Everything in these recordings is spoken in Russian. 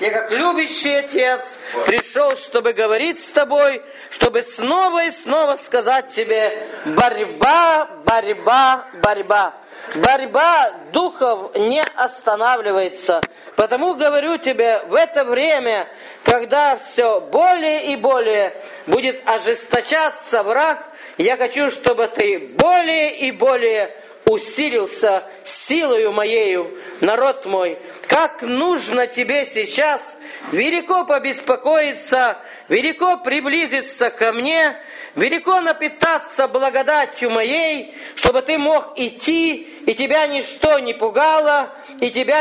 я как любящий отец пришел, чтобы говорить с тобой, чтобы снова и снова сказать тебе: борьба, борьба, борьба. Борьба духов не останавливается. Потому говорю тебе, в это время, когда все более и более будет ожесточаться враг, я хочу, чтобы ты более и более усилился силою моею, народ мой. Как нужно тебе сейчас велико побеспокоиться, велико приблизиться ко мне, велико напитаться благодатью моей, чтобы ты мог идти, и тебя ничто не пугало, и тебя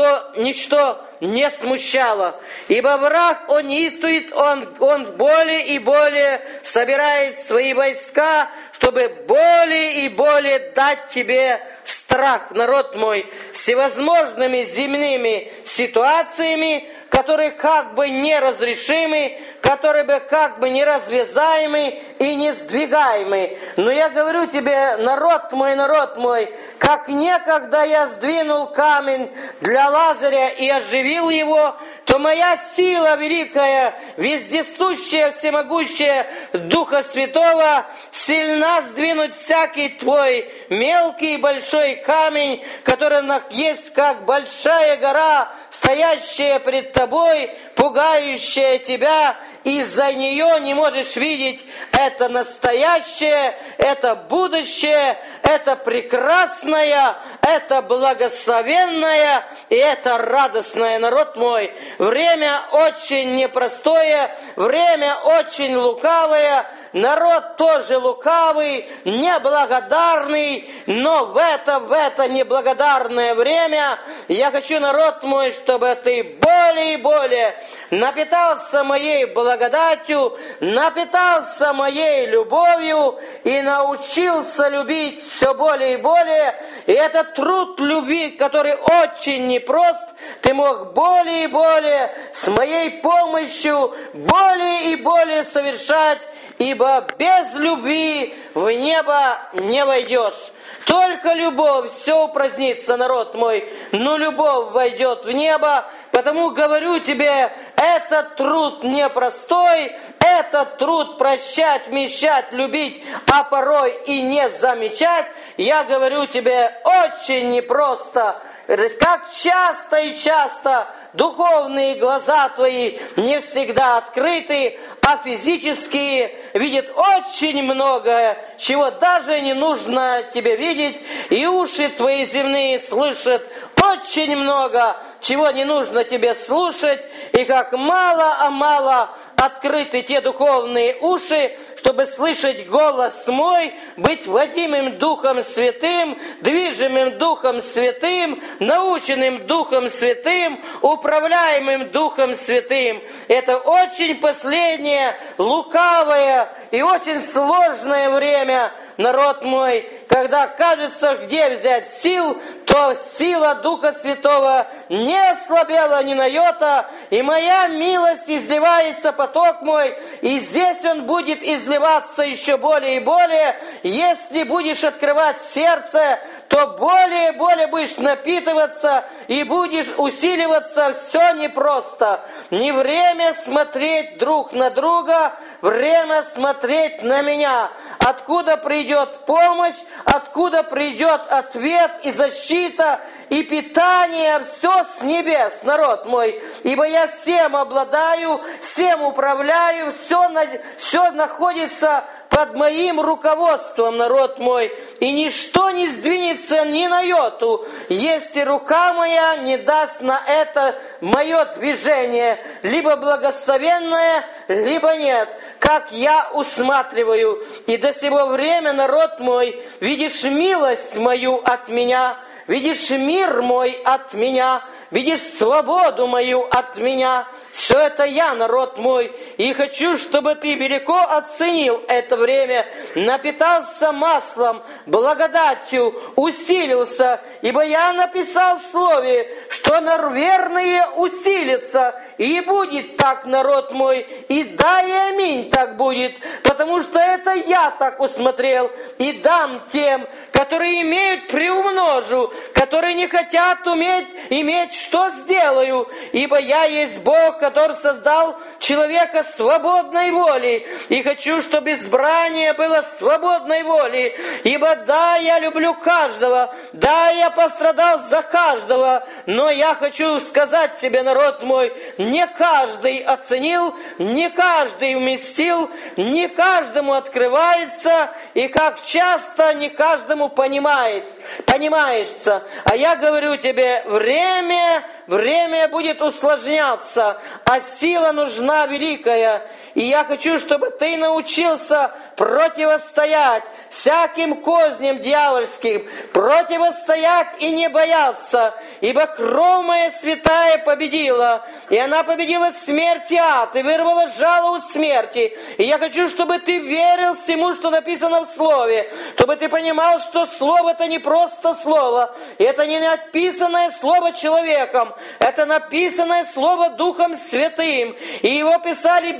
ничто не смущало. Ибо враг, он неистует, он более и более собирает свои войска, чтобы более и более дать тебе страх, народ мой, всевозможными земными ситуациями, которые как бы неразрешимы, которые бы как бы неразвязаемы и не сдвигаемы. Но я говорю тебе, народ мой, как некогда я сдвинул камень для Лазаря и оживил его, то моя сила великая, вездесущая, всемогущая Духа Святого сильна сдвинуть всякий твой мелкий и большой камень, который есть как большая гора, стоящая пред тобой, пугающая тебя, из-за нее не можешь видеть это настоящее, это будущее, это прекрасное, это благословенное и это радостное, народ мой. Время очень непростое, время очень лукавое, народ тоже лукавый, неблагодарный, но в это неблагодарное время я хочу, народ мой, чтобы ты более и более напитался моей благодатью, напитался моей любовью и научился любить все более и более. И этот труд любви, который очень непрост, ты мог более и более с моей помощью более и более совершать, ибо без любви в небо не войдешь. Только любовь, все упразднится, народ мой, но любовь войдет в небо. Потому говорю тебе, этот труд непростой, этот труд прощать, вмещать, любить, а порой и не замечать, я говорю тебе, очень непросто. Как часто и часто духовные глаза твои не всегда открыты, а физические видят очень многое, чего даже не нужно тебе видеть, и уши твои земные слышат очень много, чего не нужно тебе слушать, и как мало открыты те духовные уши, чтобы слышать голос мой, быть водимым Духом Святым, движимым Духом Святым, наученным Духом Святым, управляемым Духом Святым. Это очень последнее, лукавое и очень сложное время, народ мой, когда кажется, где взять сил, то сила Духа Святого не ослабела ни на йота, и моя милость изливается, поток мой, и здесь он будет изливаться еще более и более. Если будешь открывать сердце, то более и более будешь напитываться и будешь усиливаться. Все непросто. Не время смотреть друг на друга, время смотреть на меня. Откуда придет помощь, откуда придет ответ и защита, и питание, все с небес, народ мой. Ибо я всем обладаю, всем управляю, все находится под моим руководством, народ мой, и ничто не сдвинется ни на йоту, если рука моя не даст на это мое движение, либо благословенное, либо нет, как я усматриваю. И до сего время, народ мой, видишь милость мою от меня, видишь мир мой от меня, видишь свободу мою от меня. Все это я, народ мой, и хочу, чтобы ты велико оценил это время, напитался маслом, благодатью, усилился, ибо я написал в слове, что верные усилятся и будет так, народ мой, и да, и аминь так будет, потому что это я так усмотрел, и дам тем, которые имеют, приумножу, которые не хотят иметь, что сделаю, ибо я есть Бог, который создал человека свободной волей, и хочу, чтобы избрание было свободной волей, ибо да, я люблю каждого, да, я пострадал за каждого, но я хочу сказать тебе, народ мой, не каждый оценил, не каждый вместил, не каждому открывается, и как часто не каждому понимаешься. А я говорю тебе, время будет усложняться, а сила нужна великая. И я хочу, чтобы ты научился противостоять всяким козням дьявольским, противостоять и не бояться, ибо кровь моя святая победила, и она победила смерть и ад, и вырвала жало от смерти. И я хочу, чтобы ты верил всему, что написано в Слове, чтобы ты понимал, что Слово это не просто Слово, и это не написанное Слово человеком, это написанное Слово Духом Святым, и его писали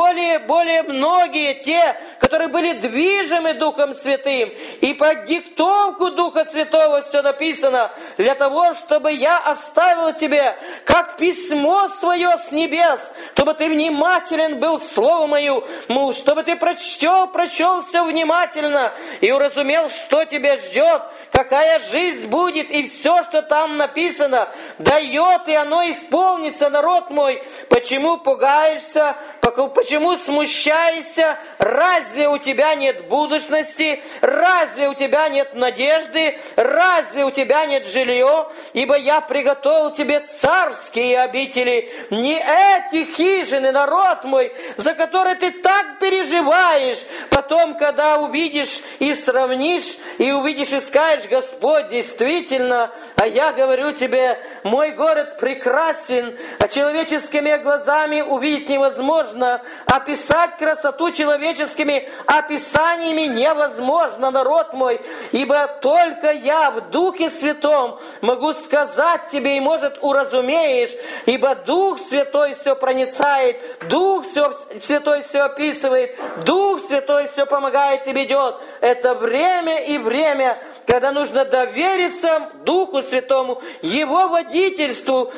более многие те, которые были движимы Духом Святым, и под диктовку Духа Святого все написано, для того, чтобы я оставил тебе, как письмо свое с небес, чтобы ты внимателен был к Слову мою, чтобы ты прочел все внимательно и уразумел, что тебя ждет, какая жизнь будет, и все, что там написано, дает, и оно исполнится, народ мой. Почему пугаешься? Почему смущаешься? Разве у тебя нет будущности? Разве у тебя нет надежды? Разве у тебя нет жилья? Ибо я приготовил тебе царские обители, не эти хижины, народ мой, за которые ты так переживаешь. Потом, когда увидишь и сравнишь, и увидишь и скажешь, Господь, действительно, а я говорю тебе, мой город прекрасен, а человеческими глазами увидеть невозможно, описать красоту человеческими описаниями невозможно, народ мой, ибо только я в Духе Святом могу сказать тебе, и, может, уразумеешь, ибо Дух Святой все проницает, Дух Святой все описывает, Дух Святой все помогает и ведет. Это время и время, когда нужно довериться Духу Святому, Его водительству,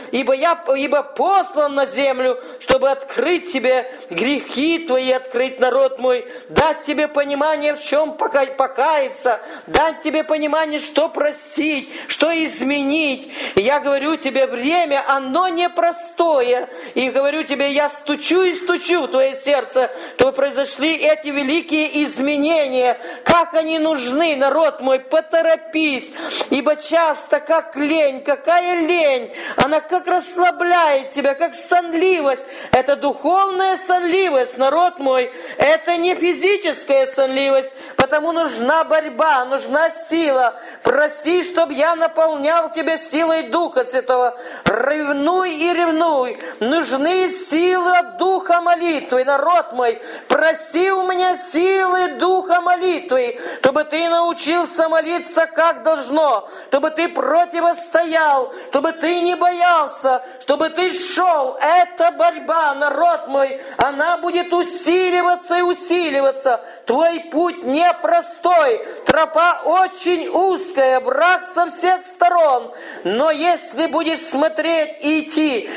ибо послан на землю, чтобы открыть тебе грехи твои, открыть, народ мой, дать тебе понимание, в чем покаяться, дать тебе понимание, что простить, что изменить. И я говорю тебе, время, оно непростое. И говорю тебе, я стучу и стучу в твое сердце, чтобы произошли эти великие изменения. Как они нужны, народ мой, поторопись, ибо часто как лень, какая лень, она как расслабляет тебя, как сонливость. Это духовная сонливость, народ мой, это не физическая сонливость, потому нужна борьба, нужна сила. Проси, чтобы я наполнял тебя силой Духа Святого. Ревнуй и ревнуй. Нужны силы от Духа молитвы, народ мой. Проси у меня силы Духа молитвы, чтобы ты научился молиться как должно, чтобы ты противостоял, чтобы ты не боялся, чтобы ты шел. Это борьба, народ мой, она будет усиливаться и усиливаться. Твой путь непростой, тропа очень узкая, враг со всех сторон. Но если будешь смотреть и идти,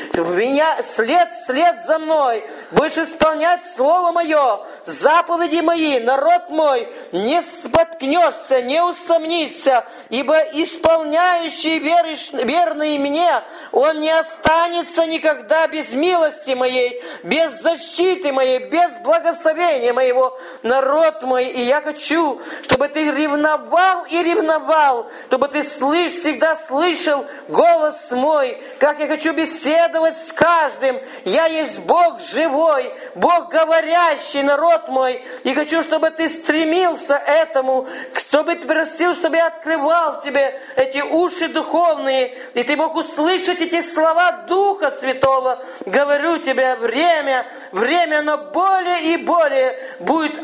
след за мной, будешь исполнять Слово Мое, заповеди Мои, народ мой, не споткнешься, не усомнишься, ибо исполняющий верный мне, он не останется никогда без милости Моей, без защиты Моей, без благословения Моего, народ мой. И я хочу, чтобы ты ревновал и ревновал, чтобы ты всегда слышал голос мой, как я хочу беседовать с каждым. Я есть Бог живой, Бог говорящий, народ мой, и хочу, чтобы ты стремился этому, чтобы ты просил, чтобы я открывал тебе эти уши духовные, и ты мог услышать эти слова Духа Святого. Говорю тебе, время, но более и более будет ожесточено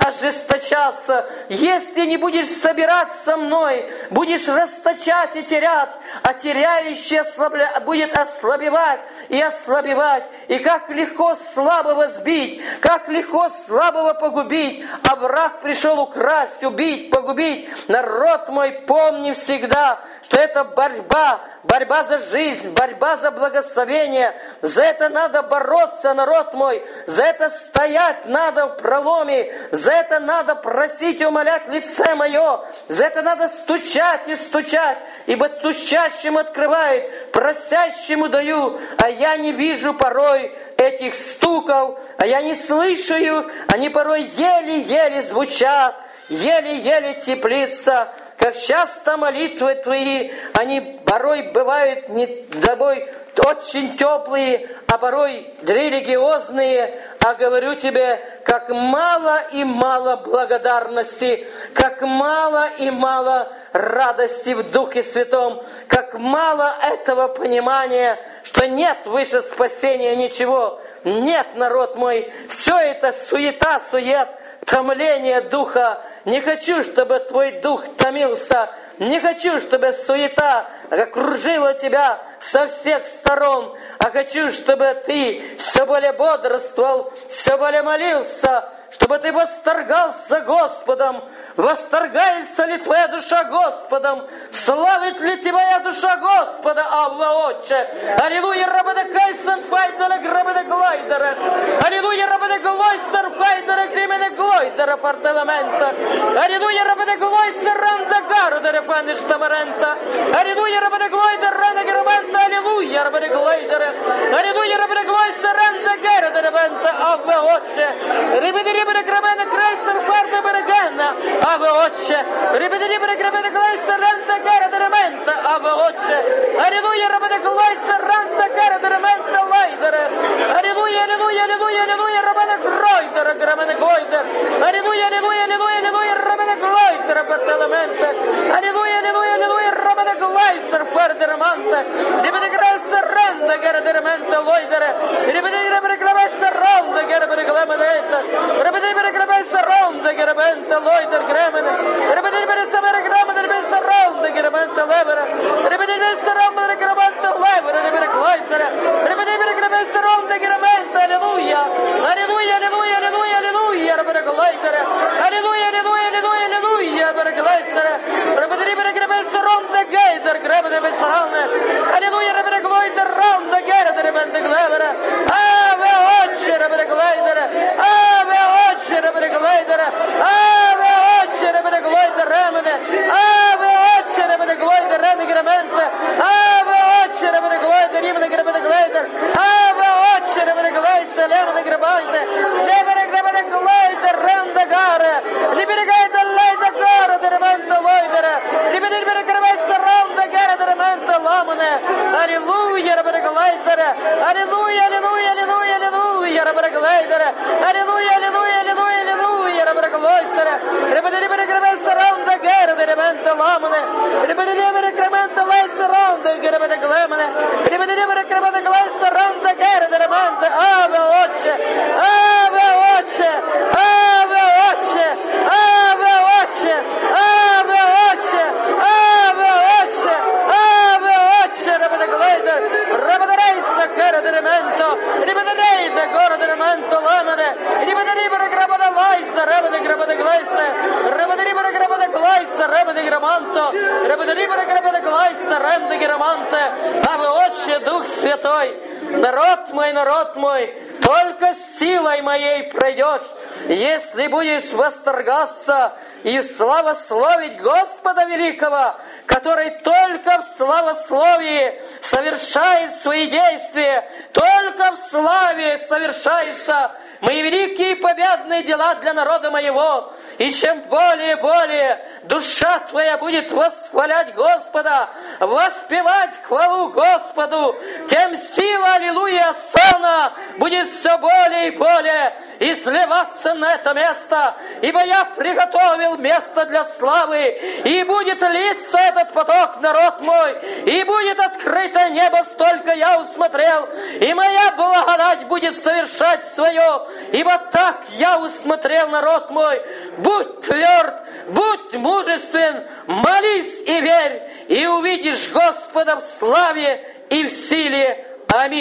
расточаться, если не будешь собирать со мной, будешь расточать и терять, а теряющий будет ослабевать и ослабевать. И как легко слабого сбить, как легко слабого погубить, а враг пришел украсть, убить, погубить. Народ мой, помни всегда, что это борьба, борьба за жизнь, борьба за благословение. За это надо бороться, народ мой, за это стоять надо в проломе, за это надо просить и умолять лице мое, за это надо стучать и стучать, ибо стучащим открывает, просящему даю, а я не вижу порой этих стуков, а я не слышу их, они порой еле-еле звучат, еле-еле теплится. Как часто молитвы твои, они порой бывают не тобой очень теплые, а порой религиозные, а говорю тебе, как мало и мало благодарности, как мало и мало радости в Духе Святом, как мало этого понимания, что нет выше спасения ничего. Нет, народ мой, все это суета, сует, томление духа. Не хочу, чтобы твой дух томился. Не хочу, чтобы суета окружила тебя со всех сторон. А хочу, чтобы ты все более бодрствовал, все более молился, чтобы ты восторгался Господом. Восторгается ли твоя душа Господом? Славит ли твоя душа Господа, Авва Отче? Аллилуйя, Рабадакайсан, Файдера, Грабадаглайдера. Аллилуйя, Рабадаглойсер, Файдера, Грименеглойдера, Портеламента. Аллилуйя, Рабадаглойсер, Рандагардера, Фаништамарента. Аллилуйя, Рабадаглойдер, Рандаграмента. Аллилуйя, Рабадаглойдера. Аллилуйя, Рабадаглойсер, Рандагардера, Вента, Авва Отче. Рибедерибера, Грамена, Крайсер, Фарда, Берегена. Ave Отче, ребедерибера грабеда глайса ранта гара деремента, Ave Отче, аллилуйя, рабеда глайса ранта гара деремента лайдера, аллилуйя, аллилуйя, аллилуйя, аллилуйя, рабеда глойдера, грамена глойдер, аллилуйя, аллилуйя, аллилуйя, аллилуйя, рабеда глойдера, пертеламента, аллилуйя, аллилуйя, аллилуйя, рабеда глайсер, пердереманта, ребеда глайса ранта гара деремента лойдера, ребеда глайса ранта гара деремента, ребеда глайса ранта гара деремента лойдер. Гремена, ребедер бересамера гремена, ребедер раунда гремента левера, ребедер бересамера гремента левера, ребедер глайсера, ребедер гремента раунда гремента, аллилуйя, аллилуйя, аллилуйя, аллилуйя, аллилуйя, ребедер глайдера, аллилуйя, аллилуйя, аллилуйя, аллилуйя, ребедер глайсера, ребедер гремента раунда гейдер, гремена бесарана, аллилуйя, ребедер глайдер раунда гейдер, ребедер глевера, Аве Отче, ребедер глайдера, Аве Отче, ребедер глайдера, Аве Отче, ребеда глойда ремене, Аве Отче, ребеда глойда рене гременте, Аве Отче, ребеда глойда римene гребеда глойда, Аве Отче, ребеда глойда лемene гребанте, лебеда гребеда глойда ренда гаре, либеда гайда лейда гаре деременте лойдера, либеда гребеда ренда гаре деременте ламане, аллилуйя, ребеда глойда, аллилуйя, аллилуйя, аллилуйя, аллилуйя, ребеда глойда, аллилуйя, аллилуйя, аллилуйя, аллилуйя, ребеда глойда, ребеда гребеда ронда гера деремента ламане, ребеда гребеда лайса ронда гребеда глемане, ребеда гребеда глайса ронда гера деремента, Аве Отче, Аве Отче, Аве Отче, Аве Отче, Аве Отче, Аве Отче, Аве Отче, ребеда глайда, ребеда рейса гера деремento, ребеда рейда гора деремento ламане, ребеда гребеда лайса, ребеда гребеда глайса, ребеда гребеда глайса, ребеда граmanto, ребеда гребеда глайса, ребеда граmanте, Аве Отче, Дух Святой, народ мой, только силой моей пройдешь, если будешь восторгаться и славословить Господа Великого, который только в славословии совершает свои действия, только в славе совершается мои великие победные дела для народа моего. И чем более душа твоя будет восхвалять Господа, воспевать хвалу Господу, тем сила, аллилуйя, сана будет все более и более изливаться на это место, ибо я приготовил место для славы, и будет литься этот поток, народ мой, и будет открыто небо, столько я усмотрел, и моя благодать будет совершать свое, ибо так я усмотрел народ мой. Будь тверд, будь мужествен, молись и верь, и увидишь Господа в славе и в силе. Аминь.